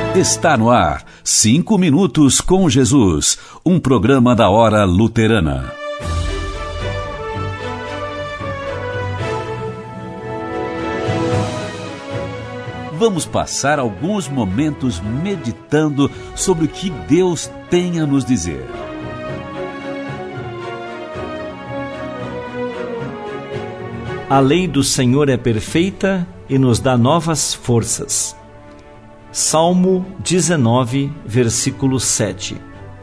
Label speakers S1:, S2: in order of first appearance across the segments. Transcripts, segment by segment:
S1: Está no ar, 5 minutos com Jesus, um programa da Hora Luterana. Vamos passar alguns momentos meditando sobre o que Deus tem a nos dizer.
S2: A lei do Senhor é perfeita e nos dá novas forças. Salmo 19, versículo 7.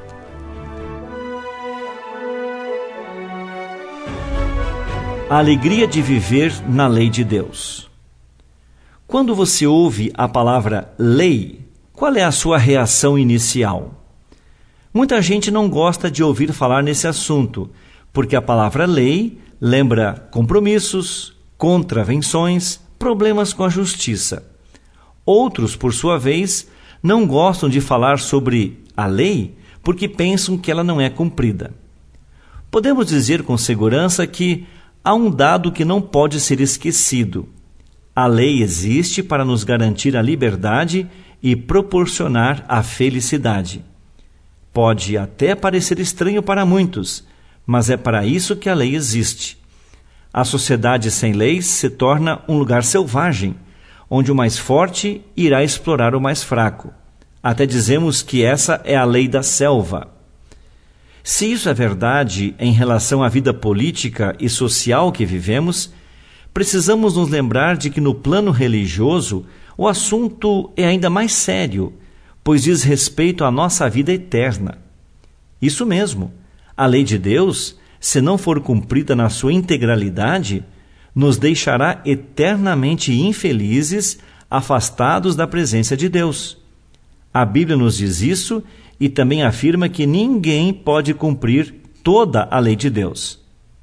S2: A alegria de viver na lei de Deus. Quando você ouve a palavra lei, qual é a sua reação inicial? Muita gente não gosta de ouvir falar nesse assunto, porque a palavra lei lembra compromissos, contravenções, problemas com a justiça. Outros, por sua vez, não gostam de falar sobre a lei porque pensam que ela não é cumprida. Podemos dizer com segurança que há um dado que não pode ser esquecido. A lei existe para nos garantir a liberdade e proporcionar a felicidade. Pode até parecer estranho para muitos, mas é para isso que a lei existe. A sociedade sem leis se torna um lugar selvagem, onde o mais forte irá explorar o mais fraco. Até dizemos que essa é a lei da selva. Se isso é verdade em relação à vida política e social que vivemos, precisamos nos lembrar de que no plano religioso o assunto é ainda mais sério, pois diz respeito à nossa vida eterna. Isso mesmo, a lei de Deus, se não for cumprida na sua integralidade, nos deixará eternamente infelizes, afastados da presença de Deus. A Bíblia nos diz isso e também afirma que ninguém pode cumprir toda a lei de Deus.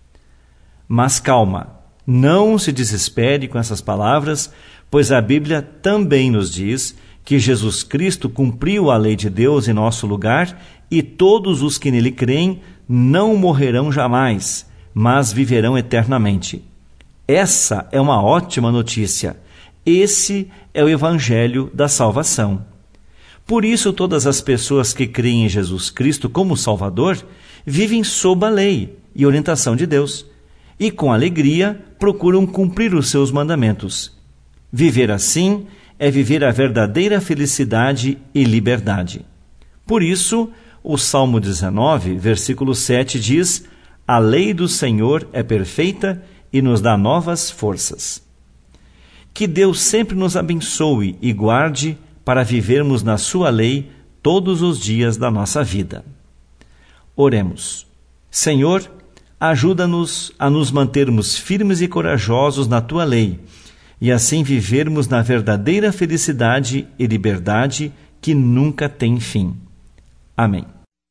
S2: Mas calma, não se desespere com essas palavras, pois a Bíblia também nos diz que Jesus Cristo cumpriu a lei de Deus em nosso lugar e todos os que nele creem não morrerão jamais, mas viverão eternamente. Essa é uma ótima notícia. Esse é o Evangelho da salvação. Por isso, todas as pessoas que creem em Jesus Cristo como Salvador vivem sob a lei e orientação de Deus e, com alegria, procuram cumprir os seus mandamentos. Viver assim é viver a verdadeira felicidade e liberdade. Por isso, o Salmo 19, versículo 7 diz: A lei do Senhor é perfeita e nos dá novas forças. Que Deus sempre nos abençoe e guarde para vivermos na sua lei todos os dias da nossa vida. Oremos. Senhor, ajuda-nos a nos mantermos firmes e corajosos na tua lei e assim vivermos na verdadeira felicidade e liberdade que nunca tem fim. Amém.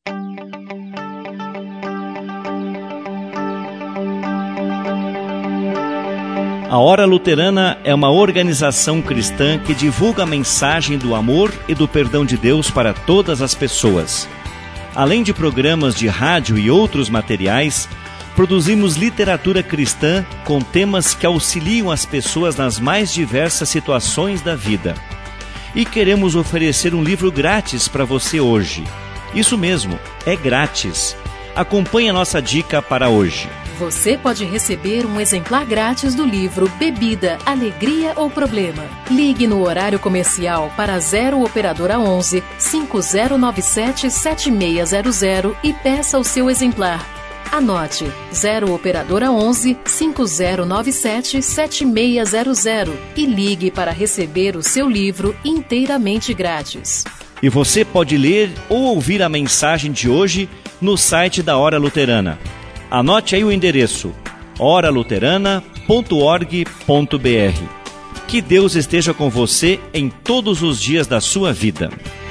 S2: A Hora Luterana é uma organização cristã que divulga a mensagem do amor e do perdão de Deus para todas as pessoas. Além de programas de rádio e outros materiais, produzimos literatura cristã com temas que auxiliam as pessoas nas mais diversas situações da vida. E queremos oferecer um livro grátis para você hoje. Isso mesmo, é grátis. Acompanhe a nossa dica para hoje.
S3: Você pode receber um exemplar grátis do livro Bebida, Alegria ou Problema. Ligue no horário comercial para 0 Operadora 11 5097 7600 e peça o seu exemplar. Anote 0 Operadora 11 5097 7600 e ligue para receber o seu livro inteiramente grátis.
S2: E você pode ler ou ouvir a mensagem de hoje no site da Hora Luterana. Anote aí o endereço, oraluterana.org.br. Que Deus esteja com você em todos os dias da sua vida.